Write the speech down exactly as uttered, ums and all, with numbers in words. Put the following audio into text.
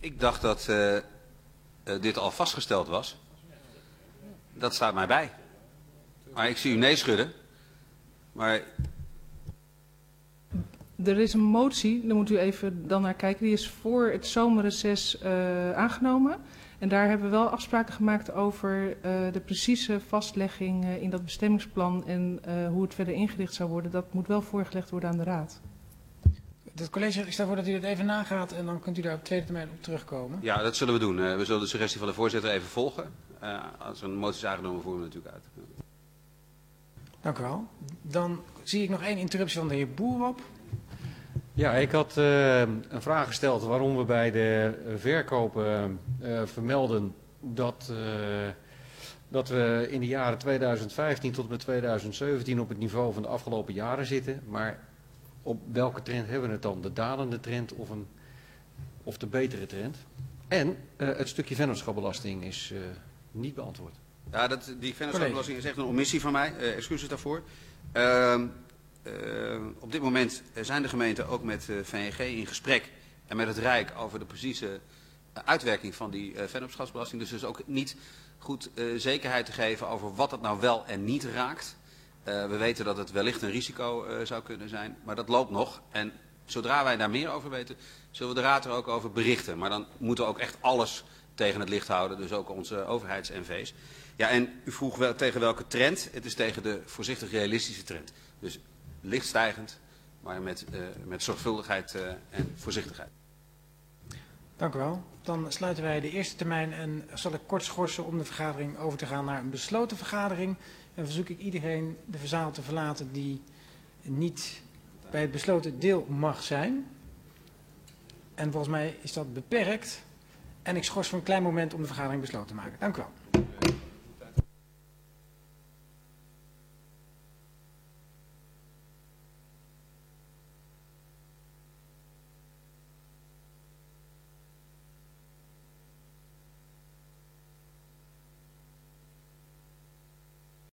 Ik dacht dat uh, uh, dit al vastgesteld was. Dat staat mij bij. Maar ik zie u nee schudden. Maar... Er is een motie, daar moet u even dan naar kijken. Die is voor het zomerreces uh, aangenomen. En daar hebben we wel afspraken gemaakt over uh, de precieze vastlegging uh, in dat bestemmingsplan en uh, hoe het verder ingericht zou worden. Dat moet wel voorgelegd worden aan de Raad. Het college, ik stel voor dat u dat even nagaat en dan kunt u daar op tweede termijn op terugkomen. Ja, dat zullen we doen. Uh, we zullen de suggestie van de voorzitter even volgen. Uh, als er een motie is aangenomen, voeren we natuurlijk uit. Dank u wel. Dan zie ik nog één interruptie van de heer Boer op. Ja, ik had uh, een vraag gesteld waarom we bij de verkopen uh, vermelden dat, uh, dat we in de jaren tweeduizend vijftien tot en met tweeduizend zeventien op het niveau van de afgelopen jaren zitten. Maar op welke trend hebben we het dan? De dalende trend of, een, of de betere trend? En uh, het stukje vennootschapsbelasting is uh, niet beantwoord. Ja, dat, die vennootschapsbelasting is echt een omissie van mij. Uh, excuses daarvoor. Uh, Uh, op dit moment zijn de gemeenten ook met uh, V N G in gesprek en met het Rijk over de precieze uh, uitwerking van die uh, vennootschapsbelasting. Dus dus ook niet goed uh, zekerheid te geven over wat het nou wel en niet raakt. Uh, we weten dat het wellicht een risico uh, zou kunnen zijn, maar dat loopt nog. En zodra wij daar meer over weten, zullen we de Raad er ook over berichten. Maar dan moeten we ook echt alles tegen het licht houden, dus ook onze overheids-N V's. Ja, en u vroeg wel tegen welke trend. Het is tegen de voorzichtig realistische trend. Dus licht stijgend, maar met, uh, met zorgvuldigheid uh, en voorzichtigheid. Dank u wel. Dan sluiten wij de eerste termijn en zal ik kort schorsen om de vergadering over te gaan naar een besloten vergadering. En verzoek ik iedereen de zaal te verlaten die niet bij het besloten deel mag zijn. En volgens mij is dat beperkt. En ik schors voor een klein moment om de vergadering besloten te maken. Dank u wel.